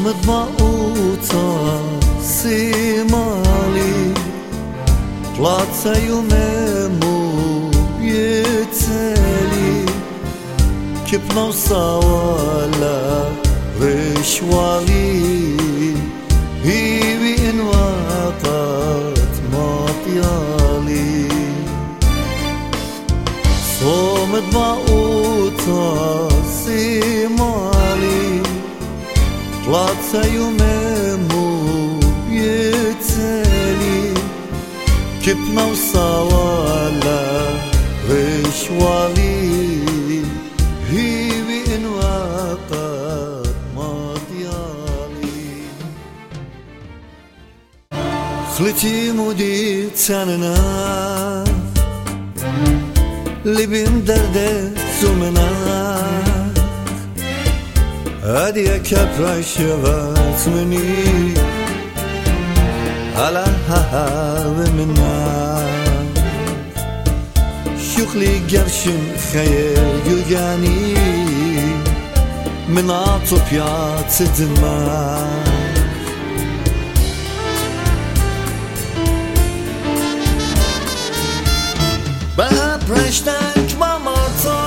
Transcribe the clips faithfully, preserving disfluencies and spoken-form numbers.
صامت معوطة سيمالي طلعت سيومامو بيتالي كيف نوصاولا رشوالي هي بإنواقات مطيالي صامت معوطة سيمالي طلعت سيومامو بيتالي كيف نوصاولا رشوالي هي بإنواقات مطيالي خلتي مودي تساننا اللي بين درده زمنا هادي كبرى شغلت مني على هاوي منا شغلي قرشن خيال يجاني من عطب يعطي الدماغ بها برشتك ما مرتا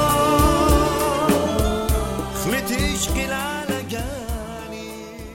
خلتيش قيل على جاني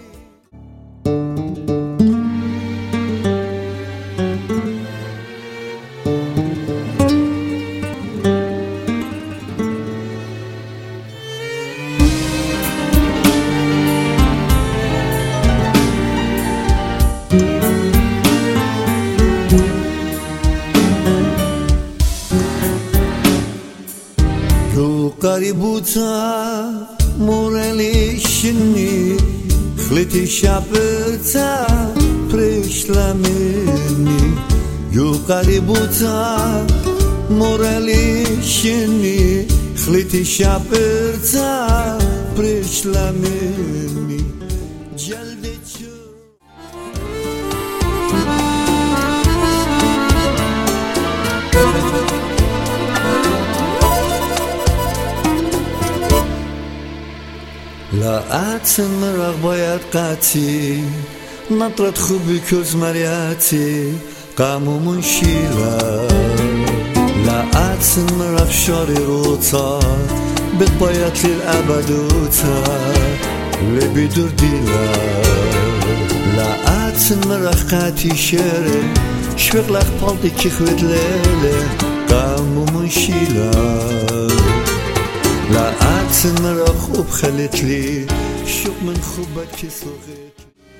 قريبوتا مورالي شني خلتي شابتا بريشلا مني يو قريبوتا مورالي شني خلتي شابتا بريشلا مني جلدتشو لا أتمرغ باید قاطی نطرت خوبی کز مریاتی قامو منشیلا لا أتمرغ شاری روتا بد باید للأبدوتا لبی دور دیلا لا أتمرغ قاطی شره شوقلق بالدی که خود لیله قامو منشیلا لا أتمرى خوب خلت لي شوق من خوبك كي صغيت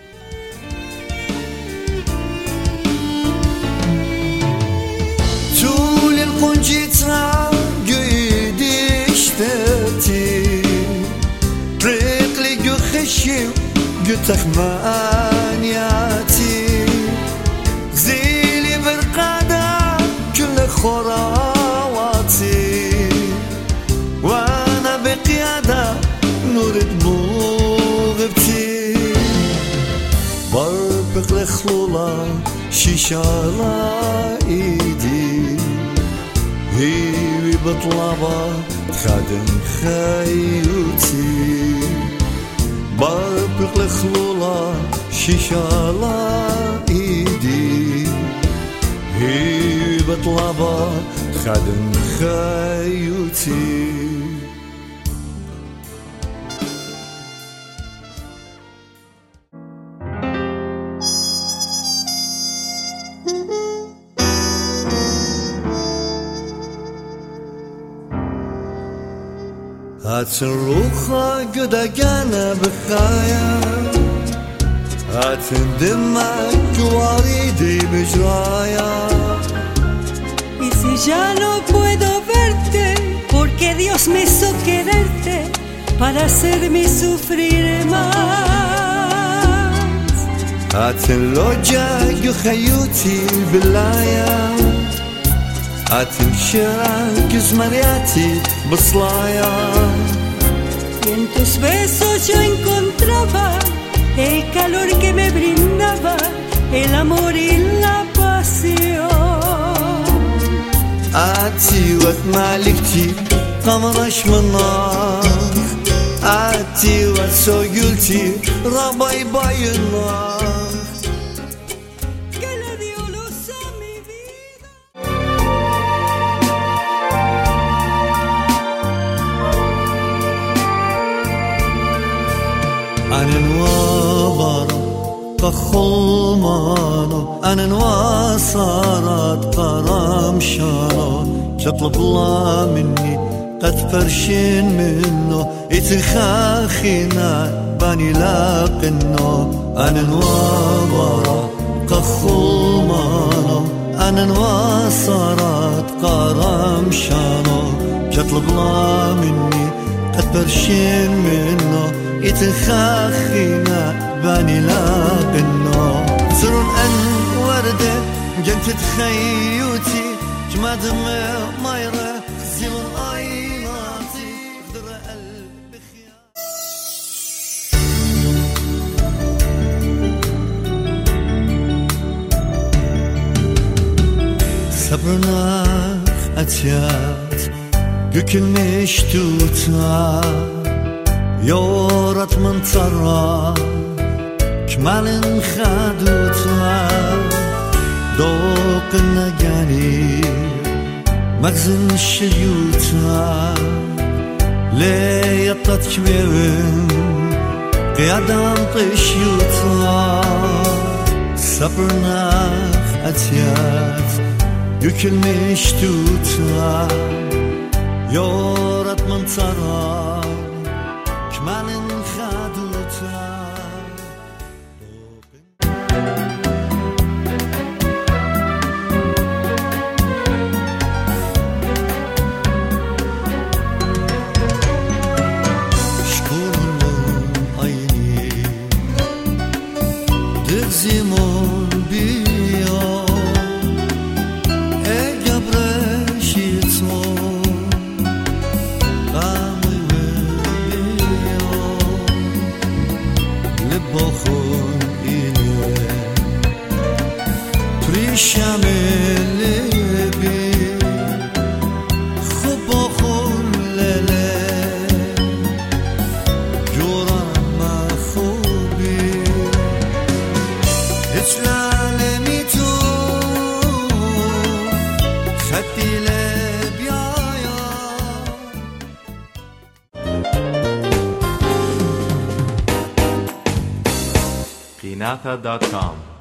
طول القنجيتا قيدي اشتاتي طريق لي قو خشي قو تخمانياتي غزيلي برقادة كل خراواتي وانا بقيادة نور دموغبتي بربق لخلولة شيشة على ايدي هيوي بطلبة تخدم خيوتي بربق لخلولة شيشة على ايدي هيوي بطلبة تخدم خيوتي هات الروخة قدقنا بخايا هات دمك وريدي بجرايا Y si ya no puedo verte porque Dios me hizo quererte para hacerme sufrir más هات اللوجة يخيوتي باللايا هات الشراك زمرياتي بصلايا Y en tus besos yo encontraba el calor que me brindaba el amor y la pasión آتي وقت مالكتي قمرش من نار Ati var so gülti Rabay bayına خلمانو أنا نواصرت قرام شانو تطلب الله مني قد فرشين منه يتخاخينا باني لاقنو أنا نواصرت خلمانو أنا نواصرت قرام شانو تطلب الله مني قد فرشين منه يتخاخينا باني لاقنو سرون أن وردة جنت تخيوتي جماد ما يرى زيون آيناتي قدر قلبي خيال صبرنا أتيات بكلمش توتا يورت من ترى كمالن خدوتا دوق النجاني مغزن الشيوتا ليطت كبيرن قيادام طشيوتا صبرنا أتيات يكلمش توتا يورت من ترى كمالن خدوتا زمان بیا ای گبرشیتو قمی بیا لبا خون اینه پریشم لبی خوب خون لله جورم خوبی العالمي تو خدي لبيايا قيناثا دوت كوم